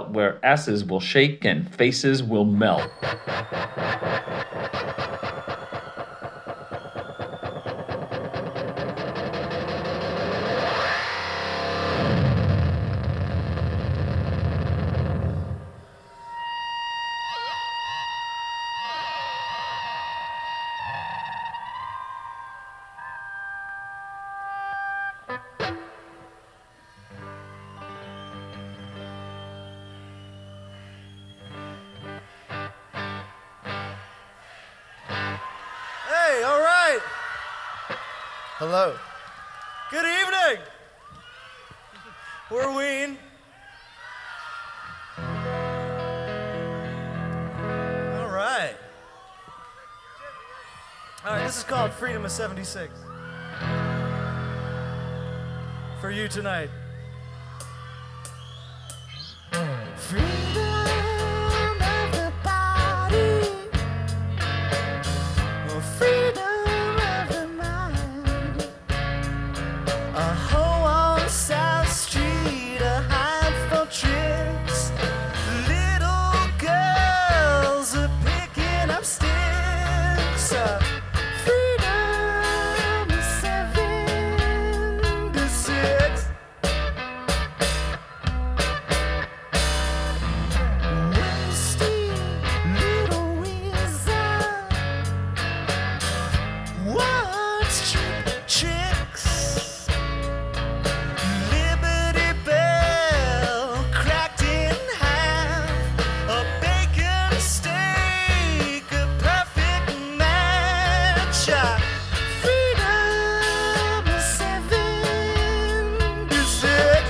belt where asses will shake and faces will melt. Hey, all right. Hello. Good evening. We're Ween. All right. All right, this is called Freedom of 76. For you tonight. Freedom of the body. Freedom of the mind. A hoe on South Street, a hide for tricks. Little girls are picking up sticks. Freedom is 76. Nasty little wizard. What's cheap tricks? Liberty Bell cracked in half. A bacon steak, a perfect match. Freedom is 76.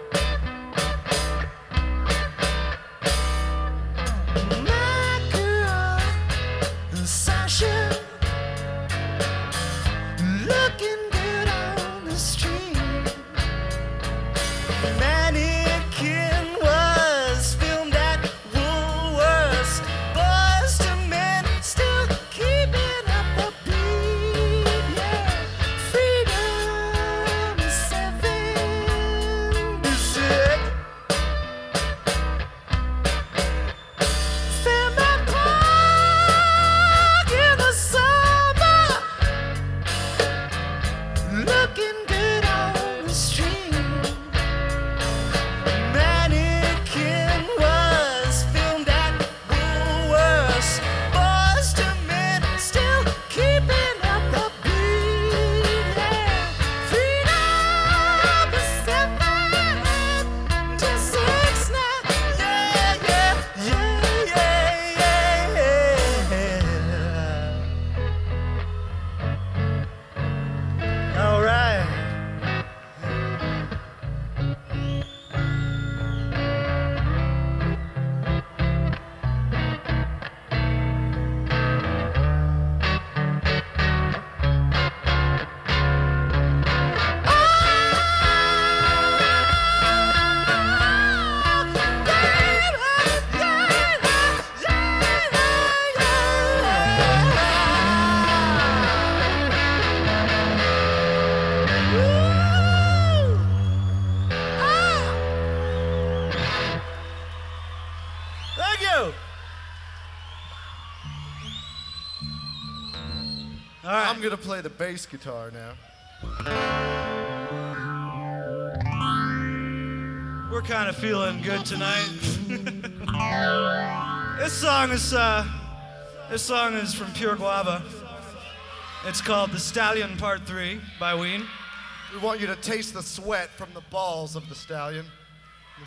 My girl, Sasha. Looking good on the street. Mannequin was filmed at Woolworths. Boys to men still keeping up the beat. Yeah, freedom is 76. Fairmount Park in the summer. Looking good on the street. Mannequin was filmed at Woolworths. Boys to men still keeping up the beat. Yeah, freedom is 76 now. Yeah, yeah, yeah, yeah. All right. Thank you. All right. I'm gonna play the bass guitar now. We're kind of feeling good tonight. This song is from Pure Guava. It's called The Stallion Part 3 by Ween. We want you to taste the sweat from the balls of the stallion.